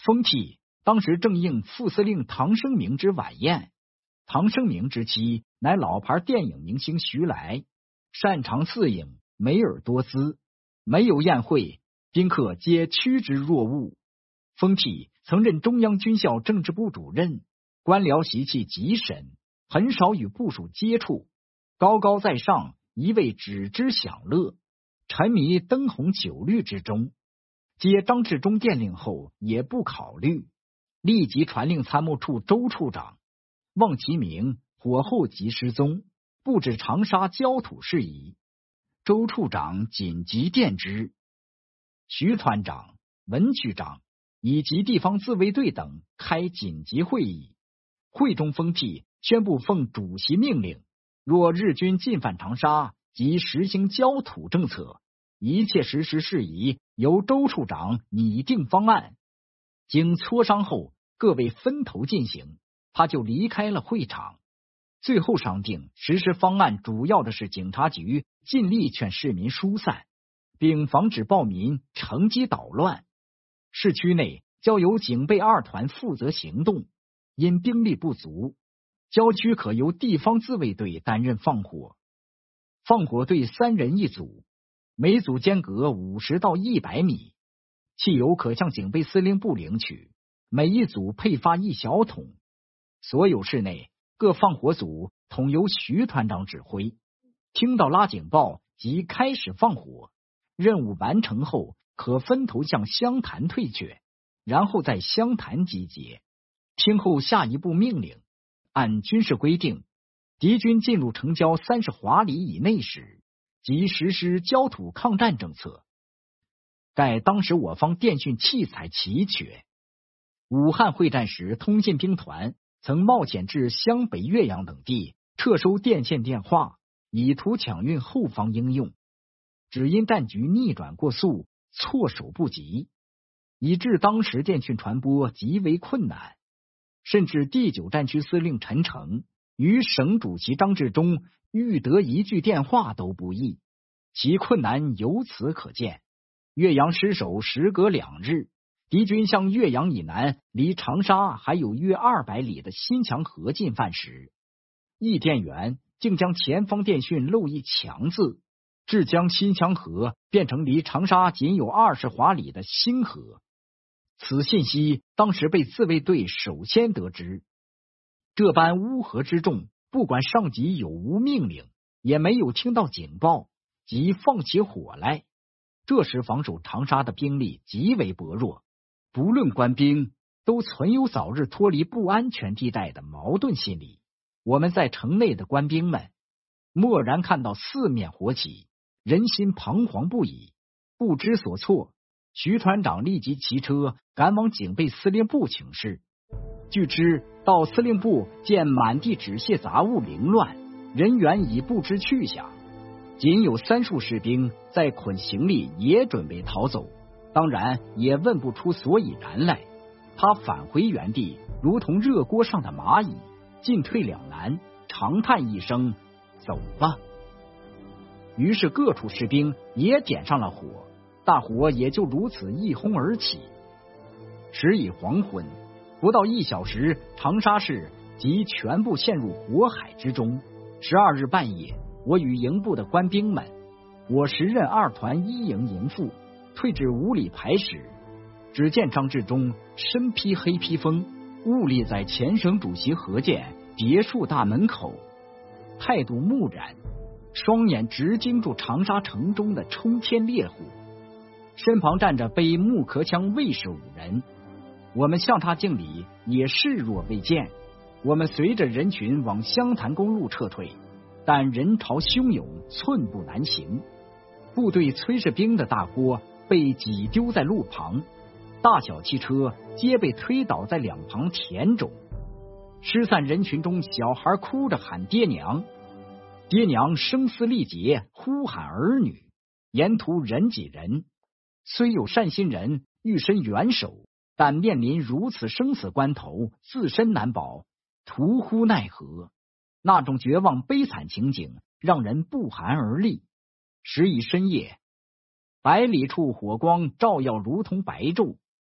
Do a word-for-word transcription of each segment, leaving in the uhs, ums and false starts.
封替当时正应副司令唐生明之晚宴。唐生明之妻乃老牌电影明星徐来，擅长四影，美尔多姿。没有宴会，宾客皆趋之若鹜。封替曾任中央军校政治部主任，官僚习气极深，很少与部属接触，高高在上，一味只知享乐，沉迷灯红酒绿之中。接张治中电令后也不考虑，立即传令参谋处周处长望其明火后即失踪，布置长沙焦土事宜。周处长紧急电知徐团长、文局长以及地方自卫队等开紧急会议，会中封替宣布奉主席命令，若日军进犯长沙，即实行焦土政策，一切实施事宜由周处长拟定方案。经磋商后，各位分头进行，他就离开了会场。最后商定实施方案，主要的是警察局尽力劝市民疏散，并防止暴民乘机捣乱。市区内交由警备二团负责行动，因兵力不足，郊区可由地方自卫队担任放火。放火队三人一组，每组间隔五十到一百米，汽油可向警备司令部领取，每一组配发一小桶。所有市内各放火组统由徐团长指挥，听到拉警报即开始放火。任务完成后，可分头向湘潭退却，然后在湘潭集结。听后下一步命令，按军事规定，敌军进入城郊三十华里以内时，即实施焦土抗战政策。盖当时我方电讯器材奇缺，武汉会战时，通信兵团曾冒险至湘北岳阳等地撤收电线电话，以图抢运后方应用，只因战局逆转过速，措手不及，以致当时电讯传播极为困难。甚至第九战区司令陈诚与省主席张治中欲得一句电话都不易，其困难由此可见。岳阳失守时隔两日，敌军向岳阳以南离长沙还有约二百里的新墙河进犯时，易电员竟将前方电讯漏一墙字，致将新墙河变成离长沙仅有二十华里的新河。此信息当时被自卫队首先得知。这般乌合之众，不管上级有无命令，也没有听到警报，即放起火来。这时防守长沙的兵力极为薄弱，不论官兵都存有早日脱离不安全地带的矛盾心理。我们在城内的官兵们蓦然看到四面火起，人心彷徨不已，不知所措。徐团长立即骑车赶往警备司令部请示。据知到司令部见满地纸屑杂物凌乱，人员已不知去向，仅有三数士兵在捆行李，也准备逃走，当然也问不出所以然来。他返回原地，如同热锅上的蚂蚁，进退两难，长叹一声，走吧。于是各处士兵也点上了火，大火也就如此一哄而起。时已黄昏，不到一小时，长沙市即全部陷入火海之中。十二日半夜，我与营部的官兵们，我时任二团一营营副，退至五里排时，只见张治中身披黑披风，兀立在前省主席何键别墅大门口，态度木然，双眼直盯住长沙城中的冲天烈火，身旁站着背木壳枪卫士五人。我们向他敬礼，也视若未见。我们随着人群往湘潭公路撤退，但人潮汹涌，寸步难行。部队炊事兵的大锅被挤丢在路旁，大小汽车皆被推倒在两旁田中。失散人群中，小孩哭着喊爹娘，爹娘声嘶力竭呼喊儿女，沿途人挤人。虽有善心人欲伸援手，但面临如此生死关头，自身难保，徒呼奈何。那种绝望悲惨情景让人不寒而栗。时已深夜，百里处火光照耀如同白昼，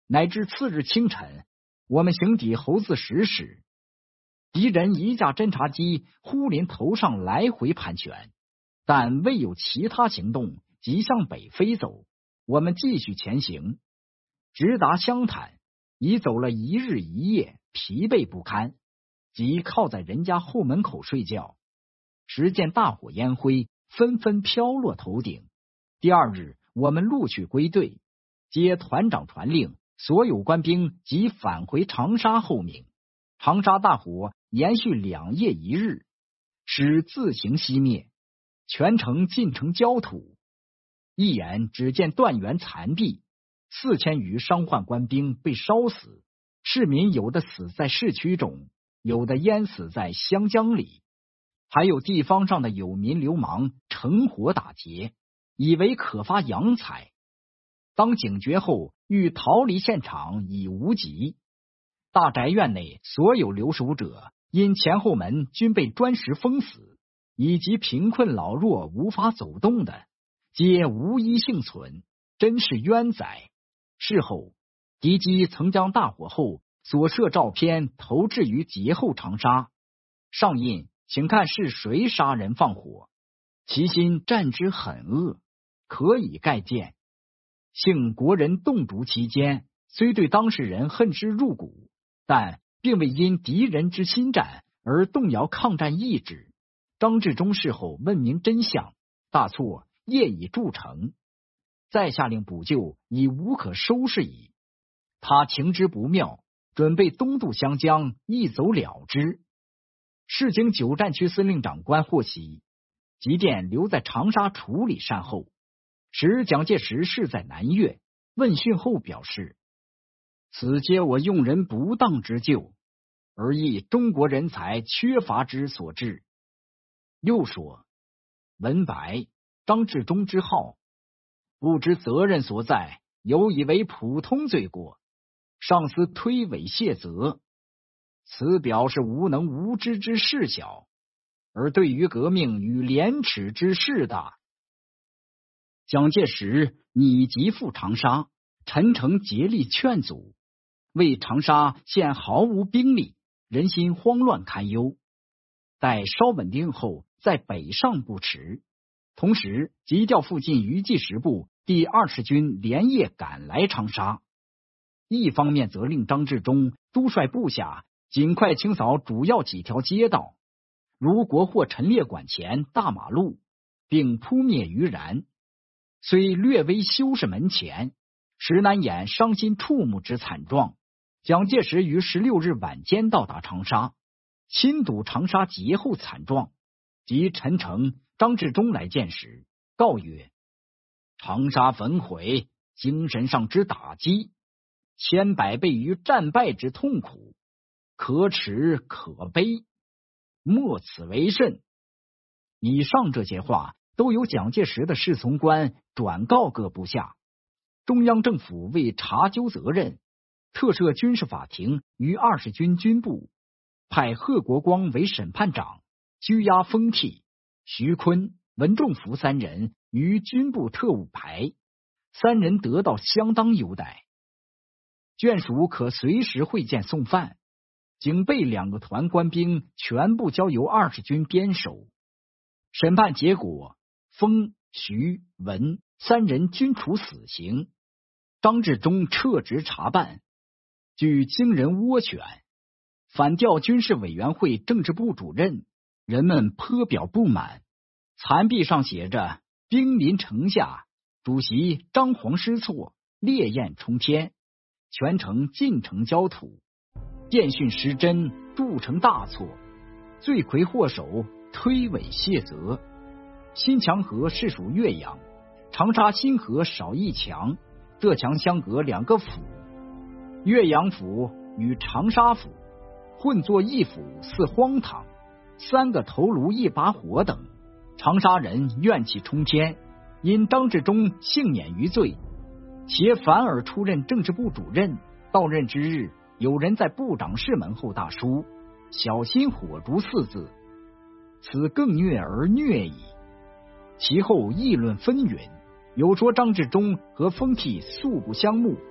乃至次日清晨，我们行抵侯字石时，敌人一架侦察机忽临头上来回盘旋，但未有其他行动，即向北飞走。我们继续前行，直达湘潭，已走了一日一夜，疲惫不堪，即靠在人家后门口睡觉。时见大火烟灰纷纷飘落头顶。第二日，我们陆续归队，接团长传令，所有官兵即返回长沙候命。长沙大火延续两夜一日，使自行熄灭，全城尽成焦土。一眼只见断垣残壁，四千余伤患官兵被烧死，市民有的死在市区中，有的淹死在湘江里，还有地方上的有民流氓乘火打劫，以为可发洋财。当警觉后，欲逃离现场已无及。大宅院内所有留守者，因前后门均被砖石封死，以及贫困老弱无法走动的，皆无一幸存，真是冤哉。事后，敌机曾将大火后所摄照片投掷于节后长沙，上印请看是谁杀人放火，其心战之狠恶，可以概见。幸国人动烛其间，虽对当事人恨之入骨，但并未因敌人之心战而动摇抗战意志。张治中事后问明真相，大错业已铸成，再下令补救已无可收拾矣。他情之不妙，准备东渡湘江，一走了之。市井九战区司令长官获悉，急电留在长沙处理善后。时蒋介石是在南越，问讯后表示，此皆我用人不当之咎，而亦中国人才缺乏之所致。又说，文白、张治中之好，不知责任所在，有以为普通罪过，上司推诿卸责，此表示无能无知之事小，而对于革命与廉耻之事大。蒋介石拟急赴长沙，陈诚竭力劝阻，为长沙现毫无兵力，人心慌乱堪忧，待稍稳定后再北上不迟。同时急调附近余继时部第二十军连夜赶来长沙，一方面责令张治中督率部下尽快清扫主要几条街道，如国货陈列馆前大马路，并扑灭于燃。虽略微修饰门前，实难掩伤心触目之惨状。蒋介石于十六日晚间到达长沙，亲睹长沙劫后惨状，及陈诚、张治中来见时，告曰：长沙焚毁，精神上之打击，千百倍于战败之痛苦，可耻可悲，莫此为甚。以上这些话都由蒋介石的侍从官转告各部下，中央政府为查究责任，特设军事法庭于二十军军部，派贺国光为审判长，拘押封替、徐坤、文仲福三人于军部特务排，三人得到相当优待，眷属可随时会见送饭。警备两个团官兵全部交由二十军编守。审判结果，封、徐、文三人均处死刑，张治中撤职查办。据惊人涡旋，反调军事委员会政治部主任，人们颇表不满。残壁上写着兵临城下，主席张皇失措，烈焰冲天，全城尽成焦土。电讯失真，铸成大错，罪魁祸首推诿卸责。新墙河是属岳阳，长沙新河少一墙，这墙相隔两个府，岳阳府与长沙府混作一府，似荒唐，三个头颅一把火等。长沙人怨气冲天，因张治中幸免于罪，且反而出任政治部主任。到任之日，有人在部长室门后大书小心火烛四字，此更虐而虐矣。其后议论纷纭，有说张治中和封替素不相睦，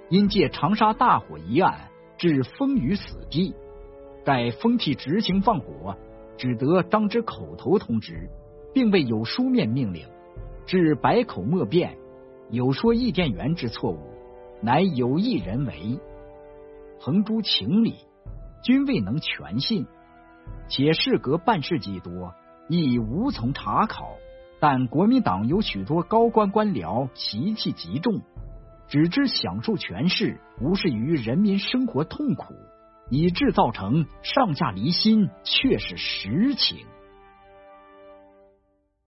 因借长沙大火一案致封于死地，该封替执行放火，只得张之口头通知，并未有书面命令，致百口莫辩，有说易电员之错误，乃有意人为。衡诸情理，均未能全信，且事隔半世纪多，亦无从查考。但国民党有许多高官官僚习气极重，只知享受权势，无视于人民生活痛苦，以致造成上下离心，却是实情。